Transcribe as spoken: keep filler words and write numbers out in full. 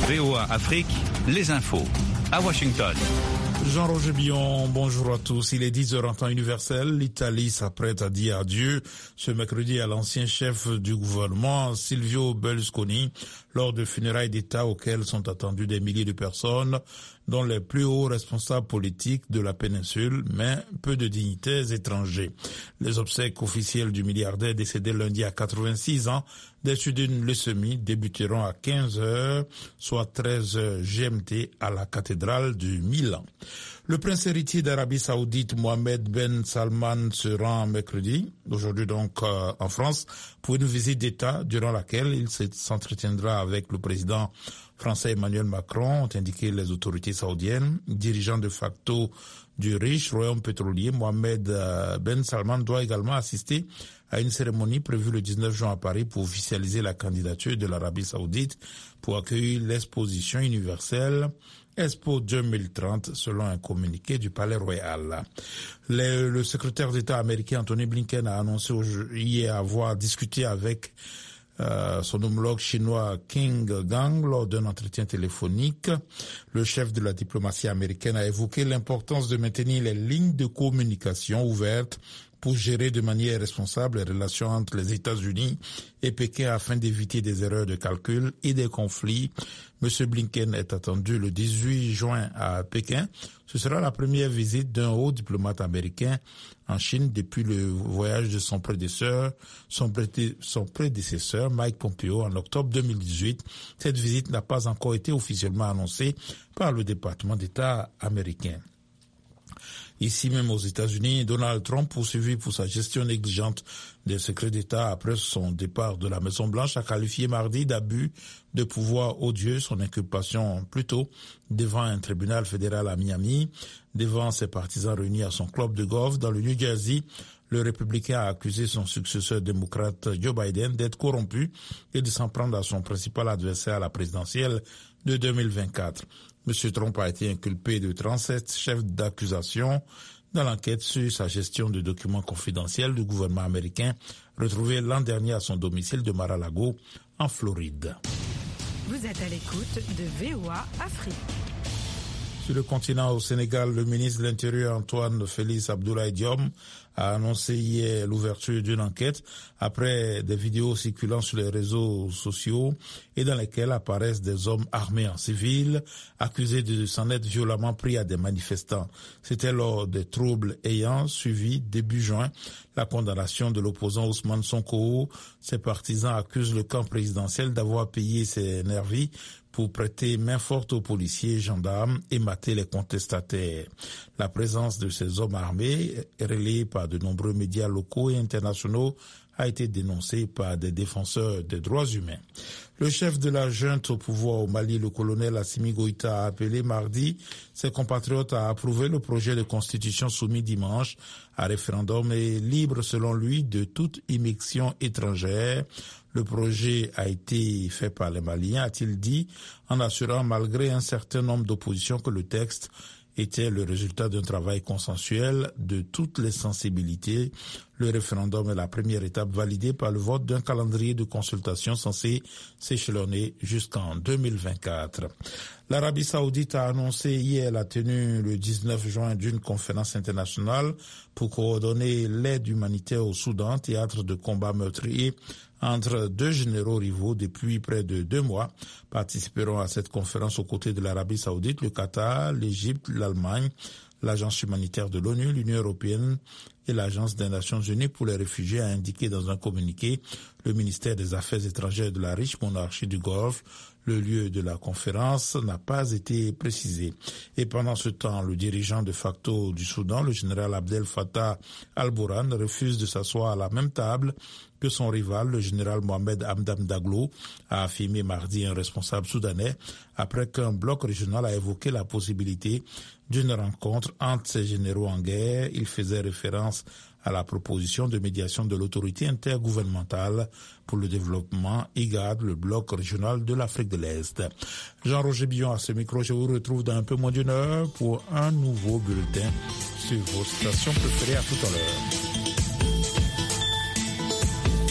V O A Afrique, les infos. À Washington. Jean-Roger Billon, bonjour à tous. Il est dix heures en temps universel. L'Italie s'apprête à dire adieu ce mercredi à l'ancien chef du gouvernement, Silvio Berlusconi, lors de funérailles d'État auxquelles sont attendues des milliers de personnes, dont les plus hauts responsables politiques de la péninsule, mais peu de dignitaires étrangers. Les obsèques officielles du milliardaire décédé lundi à quatre-vingt-six ans des suites d'une leucémie débuteront à quinze heures, soit treize heures G M T à la cathédrale du Milan. Le prince héritier d'Arabie Saoudite, Mohammed Ben Salman, se rend mercredi, aujourd'hui donc euh, en France, pour une visite d'État durant laquelle il s'entretiendra avec le président français Emmanuel Macron, ont indiqué les autorités saoudiennes. Dirigeant de facto du riche royaume pétrolier, Mohammed Ben Salman doit également assister à une cérémonie prévue le dix-neuf juin à Paris pour officialiser la candidature de l'Arabie Saoudite pour accueillir l'exposition universelle Expo deux mille trente, selon un communiqué du Palais Royal. Le, le secrétaire d'État américain Anthony Blinken a annoncé hier avoir discuté avec Euh, son homologue chinois King Gang lors d'un entretien téléphonique. Le chef de la diplomatie américaine a évoqué l'importance de maintenir les lignes de communication ouvertes pour gérer de manière responsable les relations entre les États-Unis et Pékin afin d'éviter des erreurs de calcul et des conflits. Monsieur Blinken est attendu le dix-huit juin à Pékin. Ce sera la première visite d'un haut diplomate américain en Chine depuis le voyage de son prédécesseur, son, prédé, son prédécesseur Mike Pompeo en octobre deux mille dix-huit. Cette visite n'a pas encore été officiellement annoncée par le département d'État américain. Ici même aux États-Unis, Donald Trump, poursuivi pour sa gestion négligente des secrets d'État après son départ de la Maison-Blanche, a qualifié mardi d'abus de pouvoir odieux son inculpation plus tôt devant un tribunal fédéral à Miami. Devant ses partisans réunis à son club de golf dans le New Jersey, le républicain a accusé son successeur démocrate Joe Biden d'être corrompu et de s'en prendre à son principal adversaire à la présidentielle de deux mille vingt-quatre. M. Trump a été inculpé de trente-sept chefs d'accusation dans l'enquête sur sa gestion de documents confidentiels du gouvernement américain retrouvés l'an dernier à son domicile de Mar-a-Lago, en Floride. Vous êtes à l'écoute de V O A Afrique. Sur le continent, au Sénégal, le ministre de l'Intérieur Antoine Félix Abdoulaye Diome a annoncé hier l'ouverture d'une enquête après des vidéos circulant sur les réseaux sociaux et dans lesquelles apparaissent des hommes armés en civil accusés de s'en être violemment pris à des manifestants. C'était lors des troubles ayant suivi début juin la condamnation de l'opposant Ousmane Sonko. Ses partisans accusent le camp présidentiel d'avoir payé ses nervis pour prêter main forte aux policiers et gendarmes et mater les contestataires. La présence de ces hommes armés, relayée par de nombreux médias locaux et internationaux, a été dénoncée par des défenseurs des droits humains. Le chef de la junte au pouvoir au Mali, le colonel Assimi Goïta, a appelé mardi ses compatriotes à approuver le projet de constitution soumis dimanche à référendum et libre selon lui de toute immixtion étrangère. Le projet a été fait par les Maliens, a-t-il dit, en assurant malgré un certain nombre d'oppositions que le texte était le résultat d'un travail consensuel de toutes les sensibilités. Le référendum est la première étape validée par le vote d'un calendrier de consultation censé s'échelonner jusqu'en deux mille vingt-quatre. L'Arabie Saoudite a annoncé hier la tenue le dix-neuf juin d'une conférence internationale pour coordonner l'aide humanitaire au Soudan, théâtre de combats meurtriers entre deux généraux rivaux depuis près de deux mois. Participeront à cette conférence aux côtés de l'Arabie Saoudite, le Qatar, l'Égypte, l'Allemagne, l'Agence humanitaire de l'ONU, l'Union européenne et l'Agence des Nations unies pour les réfugiés, a indiqué dans un communiqué le ministère des Affaires étrangères de la riche monarchie du Golfe. Le lieu de la conférence n'a pas été précisé. Et pendant ce temps, le dirigeant de facto du Soudan, le général Abdel Fattah al-Burhan, refuse de s'asseoir à la même table que son rival, le général Mohamed Hamdan Daglo, a affirmé mardi un responsable soudanais, après qu'un bloc régional a évoqué la possibilité d'une rencontre entre ces généraux en guerre. Il faisait référence à la proposition de médiation de l'autorité intergouvernementale pour le développement I G A D, le bloc régional de l'Afrique de l'Est. Jean-Roger Billon à ce micro, je vous retrouve dans un peu moins d'une heure pour un nouveau bulletin sur vos stations préférées. À tout à l'heure.